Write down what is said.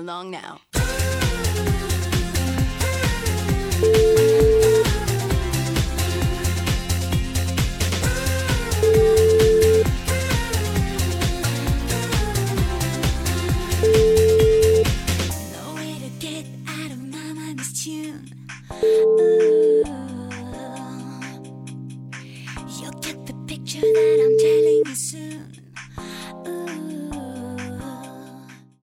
along now. No way to get out of my mind this tune. Ooh, you'll get the picture that